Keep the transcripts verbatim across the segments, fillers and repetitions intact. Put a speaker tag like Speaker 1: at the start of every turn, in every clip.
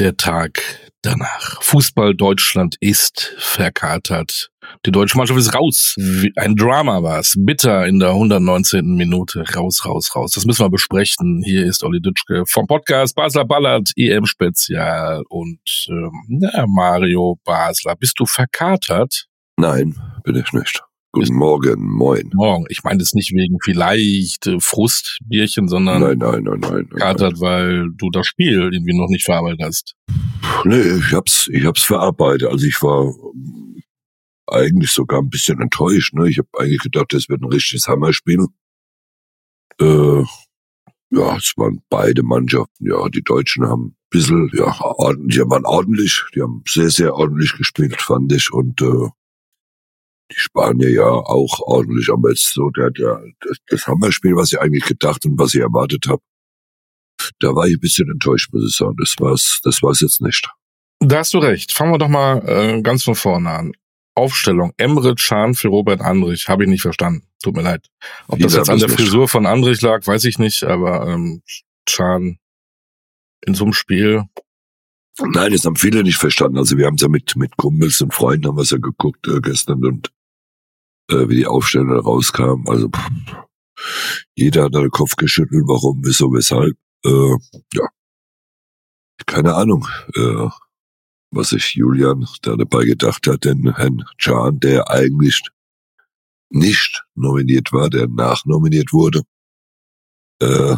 Speaker 1: der Tag danach. Fußball Deutschland ist verkatert. Die deutsche Mannschaft ist raus. Ein Drama war es. Bitter in der hundertneunzehnten Minute. Raus, raus, raus. Das müssen wir besprechen. Hier ist Olli Dütschke vom Podcast Basler Ballert, E M-Spezial. Und ähm, ja, Mario Basler, bist du verkatert?
Speaker 2: Nein, bin ich nicht. Guten Morgen, moin.
Speaker 1: Morgen. Ich meine das nicht wegen vielleicht äh, Frustbierchen, sondern
Speaker 2: Nein, nein, nein, nein.
Speaker 1: verkatert, weil du das Spiel irgendwie noch nicht verarbeitet hast.
Speaker 2: Nee, ich hab's, ich hab's verarbeitet. Also ich war ähm, eigentlich sogar ein bisschen enttäuscht. Ne? Ich habe eigentlich gedacht, das wird ein richtiges Hammerspiel. Äh, ja, es waren beide Mannschaften. Ja, die Deutschen haben ein bisschen, ja, ordentlich, die waren ordentlich. Die haben sehr, sehr ordentlich gespielt, fand ich. Und äh, die Spanier ja auch ordentlich, aber jetzt so der, der, das, das Hammerspiel, was ich eigentlich gedacht und was ich erwartet habe, da war ich ein bisschen enttäuscht, muss ich sagen. Das war's, das war's jetzt nicht.
Speaker 1: Da hast du recht. Fangen wir doch mal äh, ganz von vorne an. Aufstellung. Emre Can für Robert Andrich. Habe ich nicht verstanden. Tut mir leid. Ob
Speaker 2: Wie
Speaker 1: das jetzt an der
Speaker 2: nicht?
Speaker 1: Frisur von Andrich lag, weiß ich nicht, aber ähm, Can in so einem Spiel.
Speaker 2: Nein, das haben viele nicht verstanden. Also wir haben es ja mit, mit Kumpels und Freunden haben wir es ja geguckt äh, gestern und äh, wie die Aufstellung da rauskam. Also pff, jeder hat da den Kopf geschüttelt, warum, wieso, weshalb. Äh, ja, keine Ahnung, äh, was sich Julian da dabei gedacht hat, denn Herrn Can, der eigentlich nicht nominiert war, der nachnominiert wurde, äh,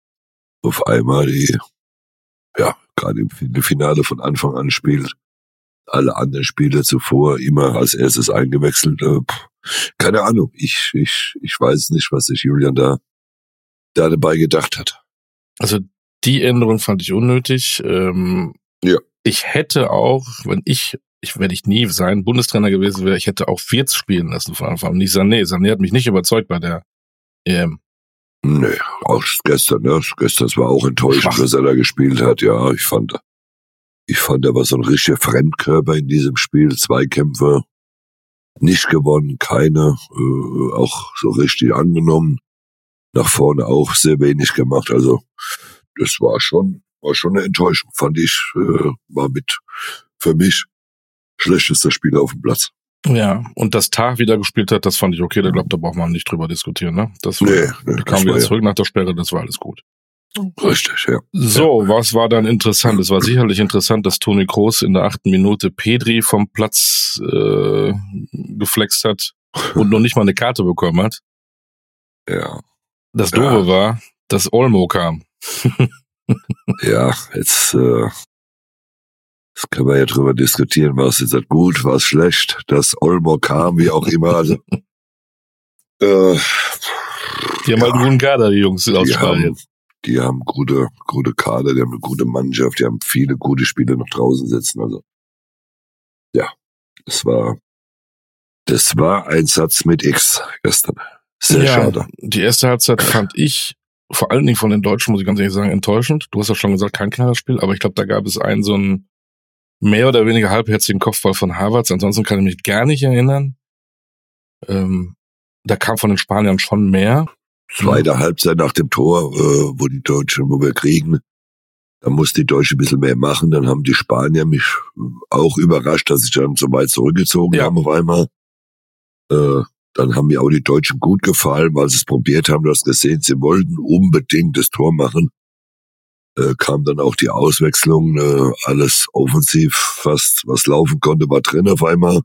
Speaker 2: auf einmal die, ja, gerade im Finale von Anfang an spielt, alle anderen Spiele zuvor immer als erstes eingewechselt. Äh, pff, keine Ahnung, ich, ich, ich weiß nicht, was sich Julian da, da dabei gedacht hat.
Speaker 1: Also die Änderung fand ich unnötig. Ähm,
Speaker 2: Ja.
Speaker 1: Ich hätte auch, wenn ich, ich werde ich nie sein, Bundestrainer gewesen wäre, ich hätte auch Wirtz spielen lassen von Anfang an. Nicht Sané. Sané hat mich nicht überzeugt bei der E M.
Speaker 2: Nee, auch gestern, ne? Gestern, das war auch enttäuschend,
Speaker 1: Schwach.
Speaker 2: was er da gespielt hat. Ja, ich fand, ich fand, er war so ein richtiger Fremdkörper in diesem Spiel. Zweikämpfe nicht gewonnen, keine, äh, auch so richtig angenommen. Nach vorne auch sehr wenig gemacht. Also, das war schon, war schon eine Enttäuschung, fand ich, äh, war mit, für mich, schlechtester Spieler auf dem Platz.
Speaker 1: Ja, und dass Tah wieder gespielt hat, das fand ich okay. Da glaube, da braucht man nicht drüber diskutieren, ne? Das war,
Speaker 2: Nee, nee,
Speaker 1: der kam
Speaker 2: das
Speaker 1: wieder
Speaker 2: war ja
Speaker 1: zurück nach der Sperre, das war alles gut.
Speaker 2: richtig, ja.
Speaker 1: So, was war dann interessant? Es war sicherlich interessant, dass Toni Kroos in der achten Minute Pedri vom Platz äh, geflext hat und noch nicht mal eine Karte bekommen hat.
Speaker 2: Ja,
Speaker 1: Das
Speaker 2: Ja.
Speaker 1: Doofe war, dass Olmo kam.
Speaker 2: ja, jetzt, äh, jetzt können wir ja drüber diskutieren, war es jetzt gut, war es schlecht, dass Olmo kam, wie auch immer, also, äh,
Speaker 1: Die haben halt einen guten Kader, die Jungs aus
Speaker 2: die
Speaker 1: Spanien.
Speaker 2: haben, die haben gute, gute Kader, die haben eine gute Mannschaft, die haben viele gute Spieler noch draußen sitzen, also, ja, das war, das war ein Satz mit X gestern. Sehr
Speaker 1: ja,
Speaker 2: schade.
Speaker 1: Die erste Halbzeit fand ich, vor allen Dingen von den Deutschen, muss ich ganz ehrlich sagen, enttäuschend. Du hast ja schon gesagt, kein Knallerspiel, aber ich glaube, da gab es einen so einen mehr oder weniger halbherzigen Kopfball von Havertz. Ansonsten kann ich mich gar nicht erinnern. Ähm, da kam von den Spaniern schon mehr.
Speaker 2: Zweite Halbzeit nach dem Tor, äh, wo die Deutschen, wo wir kriegen, da muss die Deutsche ein bisschen mehr machen. Dann haben die Spanier mich auch überrascht, dass sie dann so weit zurückgezogen
Speaker 1: Ja.
Speaker 2: haben auf einmal. Äh, dann haben mir auch die Deutschen gut gefallen, weil sie es probiert haben. Du hast gesehen, sie wollten unbedingt das Tor machen. Äh, kam dann auch die Auswechslung, äh, alles offensiv, fast was laufen konnte, war drin auf einmal.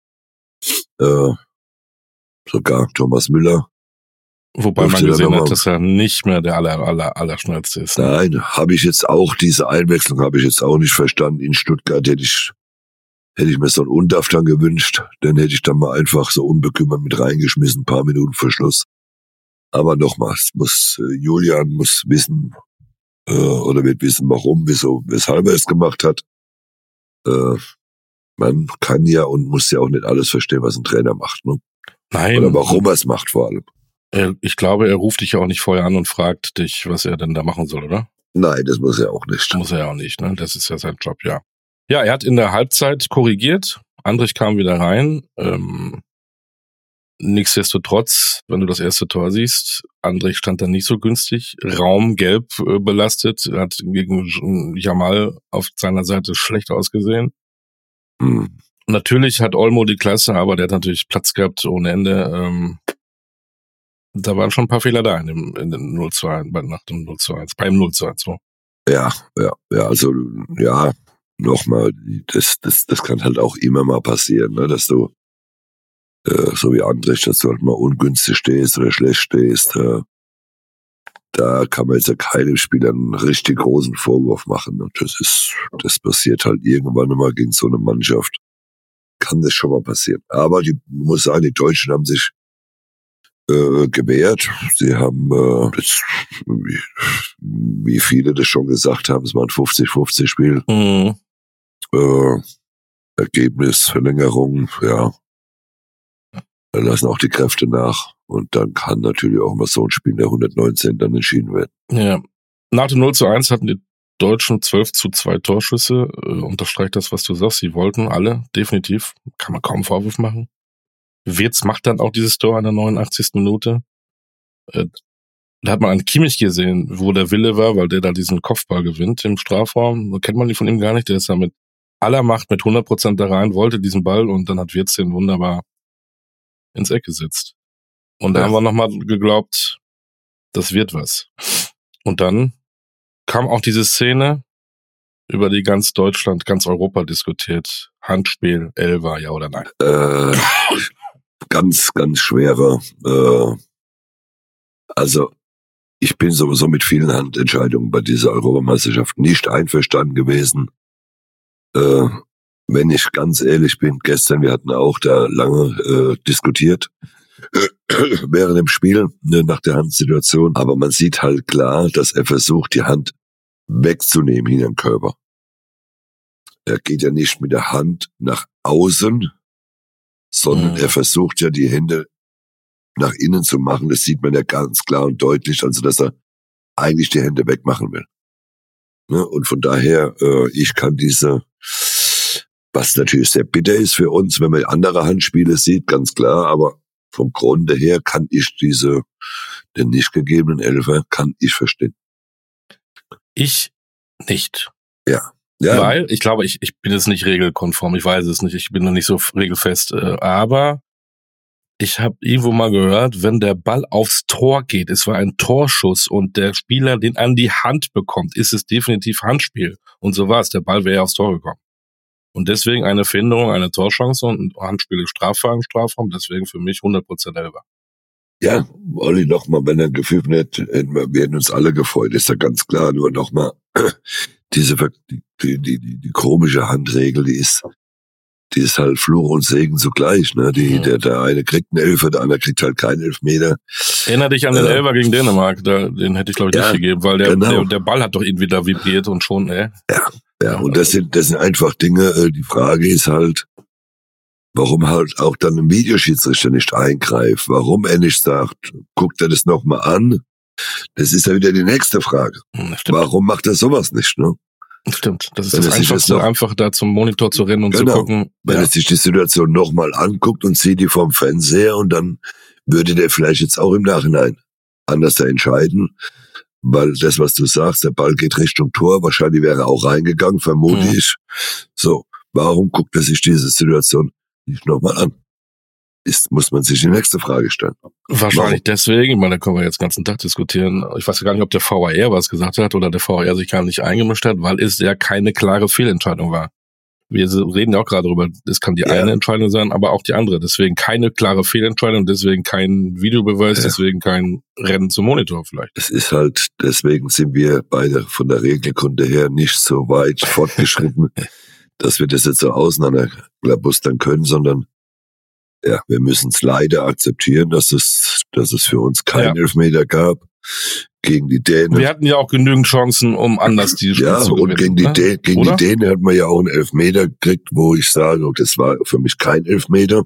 Speaker 2: Äh, sogar Thomas Müller.
Speaker 1: Wobei man
Speaker 2: Durfte dann
Speaker 1: gesehen
Speaker 2: noch
Speaker 1: hat,
Speaker 2: mal-
Speaker 1: dass er nicht mehr der aller, aller, aller schnellste ist. Ne?
Speaker 2: Nein, habe ich jetzt auch, diese Einwechslung habe ich jetzt auch nicht verstanden. In Stuttgart hätte ich, hätte ich mir so einen Undaf dann gewünscht. Dann hätte ich dann mal einfach so unbekümmert mit reingeschmissen, ein paar Minuten vor Schluss. Aber nochmals, muss, äh, Julian muss wissen, äh, oder wird wissen, warum, wieso, weshalb er es gemacht hat. Äh, man kann ja und muss ja auch nicht alles verstehen, was ein Trainer macht, ne?
Speaker 1: Nein,
Speaker 2: Oder warum er es macht vor allem.
Speaker 1: er, ich glaube, er ruft dich ja auch nicht vorher an und fragt dich, was er denn da machen soll, oder?
Speaker 2: Nein, das muss er auch nicht.
Speaker 1: Muss er ja auch nicht, ne? Das ist ja sein Job, ja. Ja, er hat in der Halbzeit korrigiert. Andrich kam wieder rein. Ähm, nichtsdestotrotz, wenn du das erste Tor siehst, Andrich stand da nicht so günstig, Raum gelb äh, belastet, hat gegen Jamal auf seiner Seite schlecht ausgesehen.
Speaker 2: Hm.
Speaker 1: Natürlich hat Olmo die Klasse, aber der hat natürlich Platz gehabt ohne Ende. Ähm, da waren schon ein paar Fehler da in dem, in dem null zu eins, nach dem null zu eins, beim null zu eins. So.
Speaker 2: Ja, ja, ja, also, ja, nochmal, das, das, das kann halt auch immer mal passieren, ne, dass du, äh, so wie Andrich, dass du halt mal ungünstig stehst oder schlecht stehst. Äh, da kann man jetzt ja keinem Spieler einen richtig großen Vorwurf machen. Und das ist, das passiert halt irgendwann mal gegen so eine Mannschaft. Kann das schon mal passieren. Aber die, muss sagen, die Deutschen haben sich äh, gewehrt. Sie haben, äh, das, wie, wie viele das schon gesagt haben, es war ein fünfzig fünfzig Spiel.
Speaker 1: Mhm.
Speaker 2: Äh, Ergebnis, Verlängerung, ja. Dann lassen auch die Kräfte nach. Und dann kann natürlich auch mal so ein Spiel der hundertneunzehn dann entschieden werden.
Speaker 1: Ja. Nach dem null zu eins hatten die Deutschen zwölf zu zwei Torschüsse. Äh, unterstreicht das, was du sagst. Sie wollten alle, definitiv. Kann man kaum Vorwurf machen. Wirtz macht dann auch dieses Tor an der neunundachtzigsten Minute. Äh, da hat man an Kimmich gesehen, wo der Wille war, weil der da diesen Kopfball gewinnt im Strafraum. Da kennt man die von ihm gar nicht. Der ist da mit aller Macht, mit hundert Prozent da rein, wollte diesen Ball und dann hat Wirtz den wunderbar ins Eck gesetzt. Und da
Speaker 2: Ja.
Speaker 1: haben wir nochmal geglaubt, das wird was. Und dann kam auch diese Szene, über die ganz Deutschland, ganz Europa diskutiert. Handspiel, Elfer, ja oder nein?
Speaker 2: Äh, ganz, ganz schwerer. Äh, also ich bin sowieso mit vielen Handentscheidungen bei dieser Europameisterschaft nicht einverstanden gewesen. Äh, wenn ich ganz ehrlich bin, gestern, wir hatten auch da lange äh, diskutiert während dem Spiel, ne, nach der Handsituation. Aber man sieht halt klar, dass er versucht, die Hand wegzunehmen hinter den Körper. Er geht ja nicht mit der Hand nach außen, sondern
Speaker 1: Mhm.
Speaker 2: er versucht ja, die Hände nach innen zu machen. Das sieht man ja ganz klar und deutlich, also dass er eigentlich die Hände wegmachen will. Ne? Und von daher, äh, ich kann diese, was natürlich sehr bitter ist für uns, wenn man andere Handspiele sieht, ganz klar, aber vom Grunde her kann ich diese, den nicht gegebenen Elfer, kann ich verstehen.
Speaker 1: Ich nicht.
Speaker 2: Ja. Ja.
Speaker 1: Weil, ich glaube, ich, ich bin jetzt nicht regelkonform, ich weiß es nicht, ich bin noch nicht so regelfest, äh, aber ich habe irgendwo mal gehört, wenn der Ball aufs Tor geht, es war ein Torschuss und der Spieler den an die Hand bekommt, ist es definitiv Handspiel. Und so war es, der Ball wäre ja aufs Tor gekommen. Und deswegen eine Verhinderung, eine Torchance und Handspiel ist Strafraum, Strafraum, deswegen für mich hundert Prozent Elfer.
Speaker 2: Ja, Olli, nochmal, wenn er gepfiffen hätte, hätten wir, wir hätten uns alle gefreut, ist ja ganz klar. Nur nochmal, diese, die, die, die, die komische Handregel, die ist, die ist halt Fluch und Segen zugleich, ne? Die,
Speaker 1: Ja.
Speaker 2: der, der eine kriegt einen Elfer, der andere kriegt halt keinen Elfmeter.
Speaker 1: Erinner dich an den
Speaker 2: Äh,
Speaker 1: Elfer gegen Dänemark, da, den hätte ich glaube ich
Speaker 2: ja,
Speaker 1: nicht gegeben, weil der,
Speaker 2: genau.
Speaker 1: der, der Ball hat doch irgendwie da vibriert und schon, äh.
Speaker 2: Ja, ja, und das sind, das sind einfach Dinge, äh, die Frage ist halt, warum halt auch dann ein Videoschiedsrichter nicht eingreift, warum er nicht sagt, guckt er das nochmal an? Das ist ja wieder die nächste Frage.
Speaker 1: Stimmt.
Speaker 2: Warum macht er sowas nicht, ne?
Speaker 1: Stimmt, das ist
Speaker 2: Wenn
Speaker 1: das
Speaker 2: er sich
Speaker 1: Einfachste,
Speaker 2: jetzt noch-
Speaker 1: einfach da zum Monitor zu rennen und
Speaker 2: Genau.
Speaker 1: zu gucken.
Speaker 2: Wenn
Speaker 1: Ja.
Speaker 2: er sich die Situation nochmal anguckt und sieht die vom Fernseher und dann würde der vielleicht jetzt auch im Nachhinein anders da entscheiden, weil das, was du sagst, der Ball geht Richtung Tor, wahrscheinlich wäre er auch reingegangen, vermute
Speaker 1: Mhm.
Speaker 2: ich. So, warum guckt er sich diese Situation nicht nochmal an? Ist, muss man sich die nächste Frage stellen.
Speaker 1: Wahrscheinlich
Speaker 2: Warum?
Speaker 1: deswegen, ich meine, da können wir jetzt den ganzen Tag diskutieren. Ich weiß ja gar nicht, ob der V A R was gesagt hat oder der V A R sich gar nicht eingemischt hat, weil es ja keine klare Fehlentscheidung war. Wir reden ja auch gerade darüber, es kann die
Speaker 2: Ja.
Speaker 1: eine Entscheidung sein, aber auch die andere. Deswegen keine klare Fehlentscheidung, deswegen kein Videobeweis,
Speaker 2: Ja.
Speaker 1: deswegen kein Rennen zum Monitor vielleicht.
Speaker 2: Es ist halt, deswegen sind wir beide von der Regelkunde her nicht so weit fortgeschritten, dass wir das jetzt so auseinanderklabustern können, sondern ja, wir müssen es leider akzeptieren, dass es, dass es für uns keinen
Speaker 1: Ja.
Speaker 2: Elfmeter gab gegen die Dänen.
Speaker 1: Wir hatten ja auch genügend Chancen, um anders die Spiele
Speaker 2: Ja,
Speaker 1: zu
Speaker 2: und
Speaker 1: gewinnen.
Speaker 2: gegen die,
Speaker 1: ne?
Speaker 2: Dä gegen
Speaker 1: Oder?
Speaker 2: die Dänen hat man ja auch einen Elfmeter gekriegt, wo ich sage, oh, das war für mich kein Elfmeter.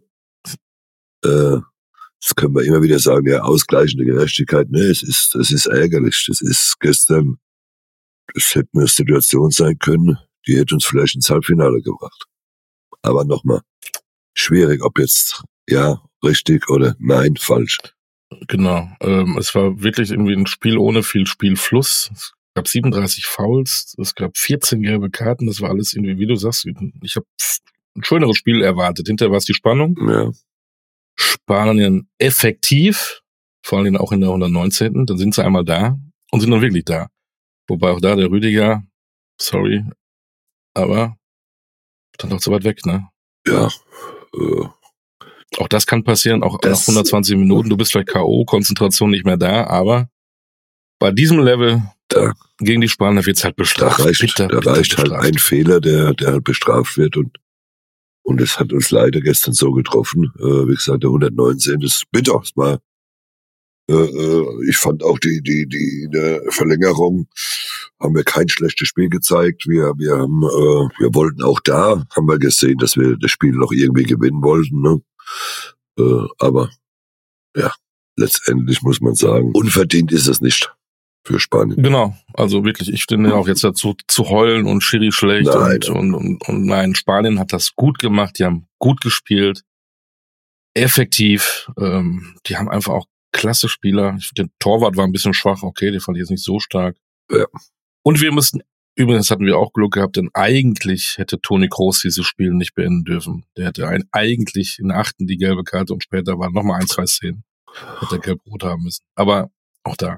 Speaker 2: Äh, das können wir immer wieder sagen, ja, ausgleichende Gerechtigkeit. Ne, es ist, es ist ärgerlich. Das ist gestern, das hätte eine Situation sein können, die hätte uns vielleicht ins Halbfinale gebracht. Aber nochmal, schwierig, ob jetzt, ja, richtig oder nein, falsch.
Speaker 1: Genau. Ähm, es war wirklich irgendwie ein Spiel ohne viel Spielfluss. Es gab siebenunddreißig Fouls, es gab vierzehn gelbe Karten, das war alles irgendwie, wie du sagst, ich habe ein schöneres Spiel erwartet. Hinterher war es die Spannung.
Speaker 2: Ja.
Speaker 1: Spanien effektiv, vor allem auch in der hundertneunzehnten Dann sind sie einmal da und sind dann wirklich da. Wobei auch da der Rüdiger, sorry, aber stand auch zu weit weg, ne?
Speaker 2: Ja. Äh,
Speaker 1: auch das kann passieren, auch
Speaker 2: das,
Speaker 1: nach hundertzwanzig Minuten, du bist vielleicht K O, Konzentration nicht mehr da, aber bei diesem Level
Speaker 2: da,
Speaker 1: gegen die Spanier wird's halt bestraft.
Speaker 2: Da reicht,
Speaker 1: bitter,
Speaker 2: da
Speaker 1: bitter
Speaker 2: reicht halt
Speaker 1: bestraft.
Speaker 2: ein Fehler, der, der halt bestraft wird und und es hat uns leider gestern so getroffen. Äh, wie gesagt, der hundertneunzehn das ist bitter. Es war, äh, äh, ich fand auch die, die, die, die Verlängerung haben wir kein schlechtes Spiel gezeigt. Wir, wir haben, äh, wir wollten auch da, haben wir gesehen, dass wir das Spiel noch irgendwie gewinnen wollten, ne? Äh, aber, ja, letztendlich muss man sagen, unverdient ist es nicht für Spanien.
Speaker 1: Genau, also wirklich, ich stehe auch jetzt dazu zu heulen und Schiri schlecht
Speaker 2: nein.
Speaker 1: Und, und, und, und nein, Spanien hat das gut gemacht, die haben gut gespielt, effektiv, ähm, die haben einfach auch klasse Spieler. Der Torwart war ein bisschen schwach, okay, der fand ich jetzt nicht so stark.
Speaker 2: Ja.
Speaker 1: Und wir müssten, übrigens hatten wir auch Glück gehabt, denn eigentlich hätte Toni Kroos dieses Spiel nicht beenden dürfen. Der hätte ein, eigentlich in der achten die gelbe Karte und später waren nochmal ein, zwei Szenen. Hätte er gelb-rot haben müssen. Aber auch da.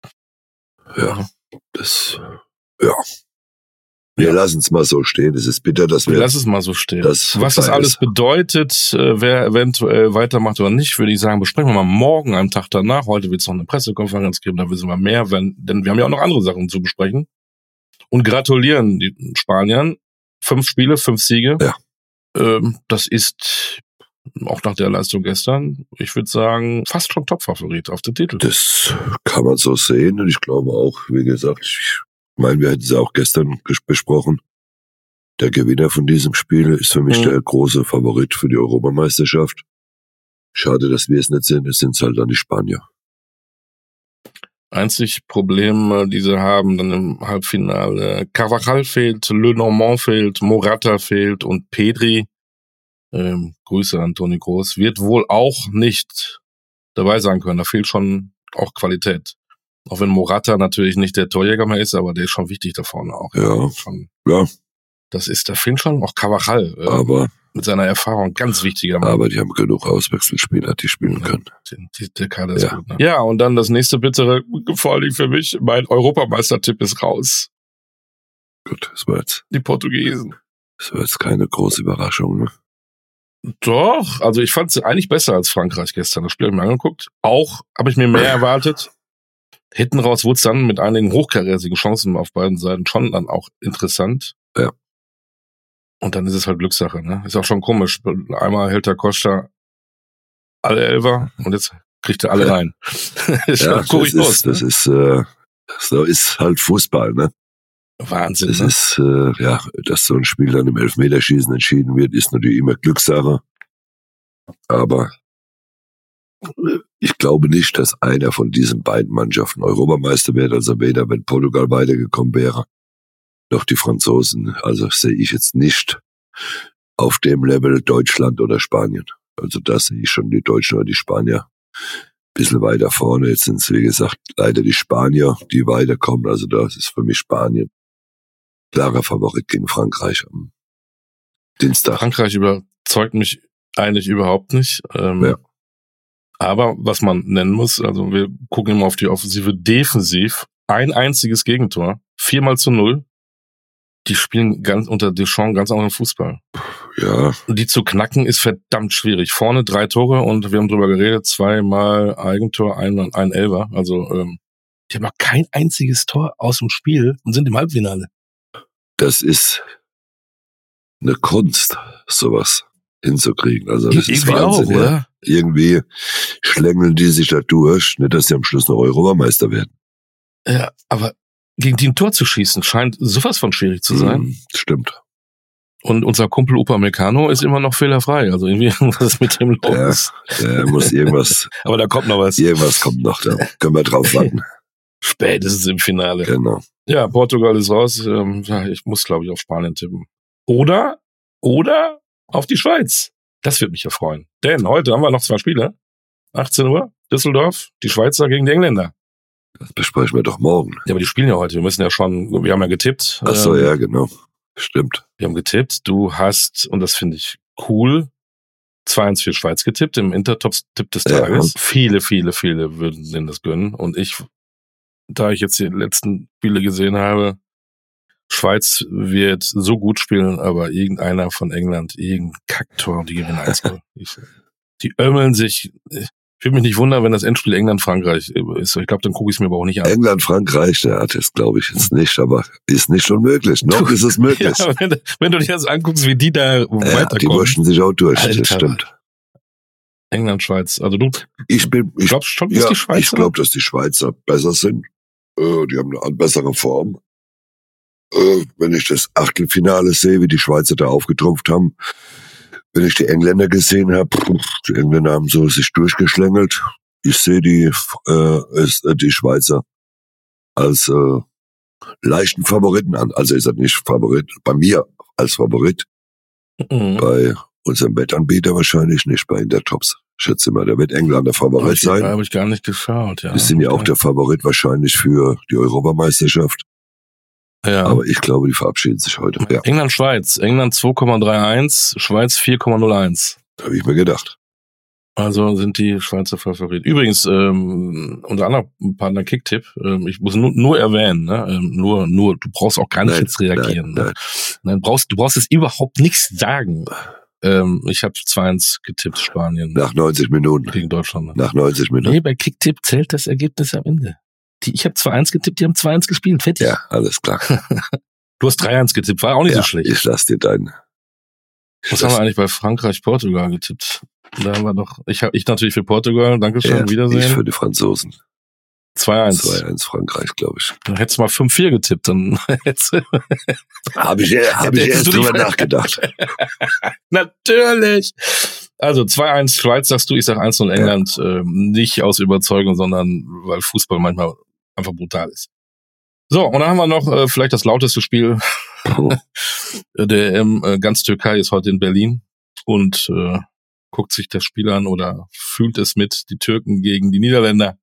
Speaker 2: Ja, das, ja. Wir ja. lassen es mal so stehen. Es ist bitter, dass wir...
Speaker 1: Wir lassen es mal so stehen.
Speaker 2: Das
Speaker 1: Was das alles ist. bedeutet, äh, wer eventuell weitermacht oder nicht, würde ich sagen, besprechen wir mal morgen, einen Tag danach. Heute wird es noch eine Pressekonferenz geben, da wissen wir mehr, wenn, denn wir haben ja auch noch andere Sachen zu besprechen. Und gratulieren den Spaniern. Fünf Spiele, fünf Siege.
Speaker 2: Ja.
Speaker 1: Ähm, das ist... auch nach der Leistung gestern, ich würde sagen, fast schon Top-Favorit auf den Titel.
Speaker 2: Das kann man so sehen und ich glaube auch, wie gesagt, ich meine, wir hätten es auch gestern besprochen, der Gewinner von diesem Spiel ist für mich mhm. der große Favorit für die Europameisterschaft. Schade, dass wir es nicht sind, es sind halt dann die Spanier.
Speaker 1: Einzig Problem, die sie haben, dann im Halbfinale, Carvajal fehlt, Lenormand fehlt, Morata fehlt und Pedri, Ähm, Grüße an Toni Kroos, wird wohl auch nicht dabei sein können. Da fehlt schon auch Qualität. Auch wenn Morata natürlich nicht der Torjäger mehr ist, aber der ist schon wichtig da vorne auch.
Speaker 2: Ja,
Speaker 1: schon,
Speaker 2: ja.
Speaker 1: Das ist, da fehlt schon auch Carvajal. Äh,
Speaker 2: aber
Speaker 1: mit seiner Erfahrung ganz wichtiger Mann.
Speaker 2: Aber die haben genug Auswechselspieler, die spielen ja, können.
Speaker 1: Die, die, der Kader ist
Speaker 2: ja.
Speaker 1: gut. Ne? Ja, und dann das nächste bittere, vor allem für mich, mein Europameistertipp ist raus.
Speaker 2: Gut, das war jetzt...
Speaker 1: Die Portugiesen.
Speaker 2: Das war jetzt keine große Überraschung, ne?
Speaker 1: Doch, also ich fand es eigentlich besser als Frankreich gestern. Das Spiel habe ich mir angeguckt. Auch habe ich mir mehr erwartet. Hinten raus wurde es dann mit einigen hochkarätigen Chancen auf beiden Seiten schon dann auch interessant.
Speaker 2: Ja.
Speaker 1: Und dann ist es halt Glückssache, ne? Ist auch schon komisch. Einmal hält der Costa alle Elfer und jetzt kriegt er alle
Speaker 2: ja.
Speaker 1: rein. ist
Speaker 2: ja,
Speaker 1: schon kurios.
Speaker 2: Das ist, das ist, äh, so ist halt Fußball, ne?
Speaker 1: Wahnsinn.
Speaker 2: Das
Speaker 1: ne?
Speaker 2: ist, äh, ja, dass so ein Spiel dann im Elfmeterschießen entschieden wird, ist natürlich immer Glückssache. Aber ich glaube nicht, dass einer von diesen beiden Mannschaften Europameister wird, also weder wenn Portugal weitergekommen wäre, noch die Franzosen. Also sehe ich jetzt nicht auf dem Level Deutschland oder Spanien. Also da sehe ich schon die Deutschen oder die Spanier ein bisschen weiter vorne. Jetzt sind es, wie gesagt, leider die Spanier, die weiterkommen. Also das ist für mich Spanien. Klarer Favorit gegen Frankreich am Dienstag.
Speaker 1: Frankreich überzeugt mich eigentlich überhaupt nicht. Ähm,
Speaker 2: ja.
Speaker 1: Aber was man nennen muss, also wir gucken immer auf die Offensive, defensiv, ein einziges Gegentor, viermal zu null. Die spielen ganz unter Deschamps ganz anderen Fußball.
Speaker 2: Ja.
Speaker 1: Die zu knacken ist verdammt schwierig. Vorne drei Tore und wir haben drüber geredet, zweimal Eigentor, einmal ein Elfer. Also ähm, die haben noch kein einziges Tor aus dem Spiel und sind im Halbfinale.
Speaker 2: Das ist eine Kunst, sowas hinzukriegen. Also das
Speaker 1: irgendwie
Speaker 2: ist Wahnsinn,
Speaker 1: auch, oder?
Speaker 2: Ja. Irgendwie schlängeln die sich da durch, nicht, dass sie am Schluss noch Europameister werden.
Speaker 1: Ja, aber gegen die ein Tor zu schießen scheint sowas von schwierig zu sein.
Speaker 2: Mm, stimmt.
Speaker 1: Und unser Kumpel Upamecano ist immer noch fehlerfrei. Also irgendwie was ist mit dem los?
Speaker 2: Der, der muss irgendwas.
Speaker 1: Aber da kommt noch was.
Speaker 2: Irgendwas kommt noch, da können wir drauf warten.
Speaker 1: Spätestens im Finale.
Speaker 2: Genau.
Speaker 1: Ja, Portugal ist raus. Ähm, ja, ich muss, glaube ich, auf Spanien tippen. Oder, oder auf die Schweiz. Das wird mich ja freuen. Denn heute haben wir noch zwei Spiele. achtzehn Uhr, Düsseldorf, die Schweizer gegen die Engländer.
Speaker 2: Das besprechen wir doch morgen.
Speaker 1: Ja, aber die spielen ja heute. Wir müssen ja schon, wir haben ja getippt.
Speaker 2: Ach so, ähm, ja, genau. Stimmt.
Speaker 1: Wir haben getippt. Du hast, und das finde ich cool, zwei eins für Schweiz getippt im Intertop-Tipp des Tages. Ja. Viele, viele, viele würden denen das gönnen. Und ich, da ich jetzt die letzten Spiele gesehen habe, Schweiz wird so gut spielen, aber irgendeiner von England, irgendein Kacktor, die gewinnen eins null. Die ömmeln sich. Ich würde mich nicht wundern, wenn das Endspiel England-Frankreich ist. Ich glaube, dann gucke ich es mir aber auch nicht an.
Speaker 2: England-Frankreich, der hat es, glaube ich, jetzt nicht, aber ist nicht unmöglich. Noch ist es möglich.
Speaker 1: Ja, wenn, wenn du dir das anguckst, wie die da ja, weiterkommen.
Speaker 2: Die wurschen sich auch durch,
Speaker 1: Alter.
Speaker 2: Das stimmt.
Speaker 1: England-Schweiz. Also du
Speaker 2: ich bin, ich,
Speaker 1: glaubst schon, dass
Speaker 2: ja,
Speaker 1: die Schweizer?
Speaker 2: Ich glaube, dass die Schweizer besser sind. Äh, die haben eine bessere Form. Äh, wenn ich das Achtelfinale sehe, wie die Schweizer da aufgetrumpft haben, wenn ich die Engländer gesehen habe, die Engländer haben so sich durchgeschlängelt. Ich sehe die äh, ist, äh, die Schweizer als äh, leichten Favoriten an. Also ist er nicht Favorit, bei mir als Favorit. Mhm. Bei unserem Wettanbieter wahrscheinlich nicht, bei Intertops. Ich schätze mal, der wird Engländer Favorit sein.
Speaker 1: Da habe ich gar nicht geschaut, ja.
Speaker 2: Die sind ja auch der Favorit wahrscheinlich für die Europameisterschaft. Ja. Aber ich glaube, die verabschieden sich heute. Ja.
Speaker 1: England-Schweiz. England zwei Komma dreiunddreißig, Schweiz vier Komma null eins.
Speaker 2: Habe ich mir gedacht.
Speaker 1: Also sind die Schweizer Favorit. Übrigens, ähm, unser anderer Partner Kicktipp, ähm, ich muss nur, nur erwähnen, ne? ähm, nur, nur, du brauchst auch gar nicht nein, jetzt reagieren. Nein, ne? nein. nein, brauchst, du brauchst jetzt überhaupt nichts sagen. Ähm, ich habe zwei eins getippt, Spanien.
Speaker 2: Nach neunzig Minuten.
Speaker 1: Gegen Deutschland. Ne?
Speaker 2: Nach neunzig Minuten.
Speaker 1: Nee, bei Kicktipp zählt das Ergebnis am Ende. Die, ich habe zwei eins getippt, die haben zwei eins gespielt, fertig.
Speaker 2: Ja, alles klar.
Speaker 1: Du hast drei eins getippt, war auch nicht
Speaker 2: ja,
Speaker 1: so schlecht.
Speaker 2: Ich lass dir deinen.
Speaker 1: Was haben wir eigentlich bei Frankreich, Portugal getippt? Da haben wir doch, ich habe ich natürlich für Portugal, Dankeschön,
Speaker 2: ja,
Speaker 1: Wiedersehen.
Speaker 2: Ich für die Franzosen.
Speaker 1: zwei eins.
Speaker 2: zwei eins Frankreich, glaube ich.
Speaker 1: Dann hättest du mal fünf vier getippt, dann hättest du...
Speaker 2: Habe ich, hab ich erst drüber nachgedacht.
Speaker 1: Natürlich. Also zwei eins Schweiz sagst du, ich sag eins null England. Ja. Ähm, nicht aus Überzeugung, sondern weil Fußball manchmal einfach brutal ist. So, und dann haben wir noch äh, vielleicht das lauteste Spiel oh. der ähm, äh, ganz Türkei ist heute in Berlin und äh, guckt sich das Spiel an oder fühlt es mit, die Türken gegen die Niederländer.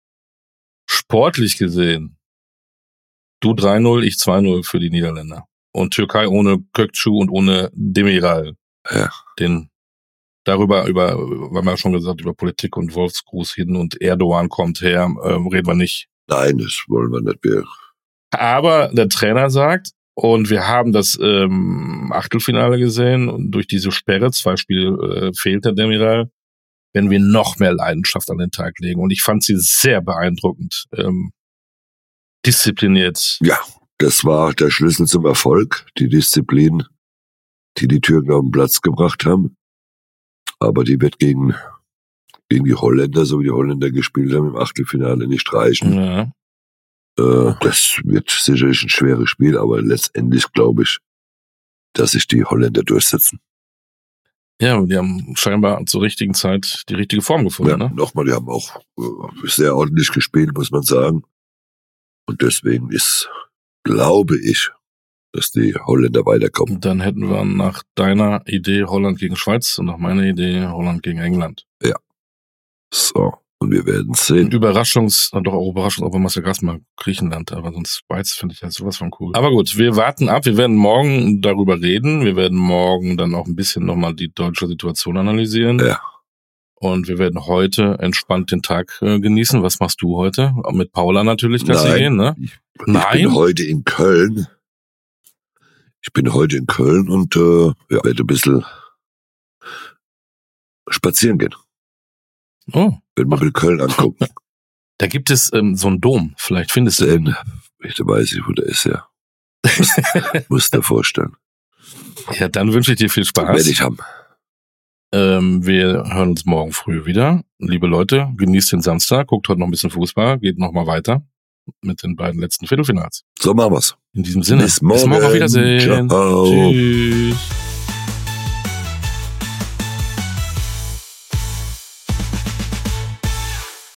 Speaker 1: Sportlich gesehen, du drei null, ich zwei null für die Niederländer. Und Türkei ohne Kökçü und ohne Demiral.
Speaker 2: Ja.
Speaker 1: Den darüber, über, wir haben ja schon gesagt, über Politik und Wolfsgruß hin und Erdogan kommt her, äh, reden wir nicht.
Speaker 2: Nein, das wollen wir nicht mehr.
Speaker 1: Aber der Trainer sagt, und wir haben das ähm, Achtelfinale gesehen, und durch diese Sperre, zwei Spiele äh, fehlt der Demiral, wenn wir noch mehr Leidenschaft an den Tag legen. Und ich fand sie sehr beeindruckend, ähm, diszipliniert.
Speaker 2: Ja, das war der Schlüssel zum Erfolg, die Disziplin, die die Türken auf den Platz gebracht haben. Aber die wird gegen, gegen die Holländer, so wie die Holländer gespielt haben, im Achtelfinale nicht reichen.
Speaker 1: Ja.
Speaker 2: Äh, das wird sicherlich ein schweres Spiel, aber letztendlich glaube ich, dass sich die Holländer durchsetzen.
Speaker 1: Ja, die haben scheinbar zur richtigen Zeit die richtige Form gefunden.
Speaker 2: Ja,
Speaker 1: ne?
Speaker 2: Nochmal, die haben auch äh, sehr ordentlich gespielt, muss man sagen. Und deswegen ist, glaube ich, dass die Holländer weiterkommen.
Speaker 1: Und dann hätten wir nach deiner Idee Holland gegen Schweiz und nach meiner Idee Holland gegen England.
Speaker 2: Ja. So, und wir werden sehen.
Speaker 1: Überraschungs, doch auch Überraschungs, aber man ja gerade mal Griechenland, aber sonst Schweiz finde ich ja sowas von cool. Aber gut, wir warten ab, wir werden morgen darüber reden, wir werden morgen dann auch ein bisschen nochmal die deutsche Situation analysieren.
Speaker 2: Ja.
Speaker 1: Und wir werden heute entspannt den Tag äh, genießen. Was machst du heute? Mit Paula natürlich Gassi gehen, ne?
Speaker 2: Ich, ich Nein. bin heute in Köln. Ich bin heute in Köln und äh, ja, werde ein bisschen spazieren gehen.
Speaker 1: Oh.
Speaker 2: Wenn wir mal Köln angucken.
Speaker 1: Da gibt es ähm, so einen Dom, vielleicht findest du
Speaker 2: den. Ich weiß nicht, wo der ist, ja. Musst, musst dir vorstellen.
Speaker 1: Ja, dann wünsche ich dir viel Spaß.
Speaker 2: Werde ich haben.
Speaker 1: Ähm, wir hören uns morgen früh wieder. Liebe Leute, genießt den Samstag, guckt heute noch ein bisschen Fußball, geht noch mal weiter mit den beiden letzten Viertelfinals.
Speaker 2: So machen wir's.
Speaker 1: In diesem Sinne.
Speaker 2: Bis morgen.
Speaker 1: Bis morgen, auf Wiedersehen.
Speaker 2: Ciao.
Speaker 1: Tschüss.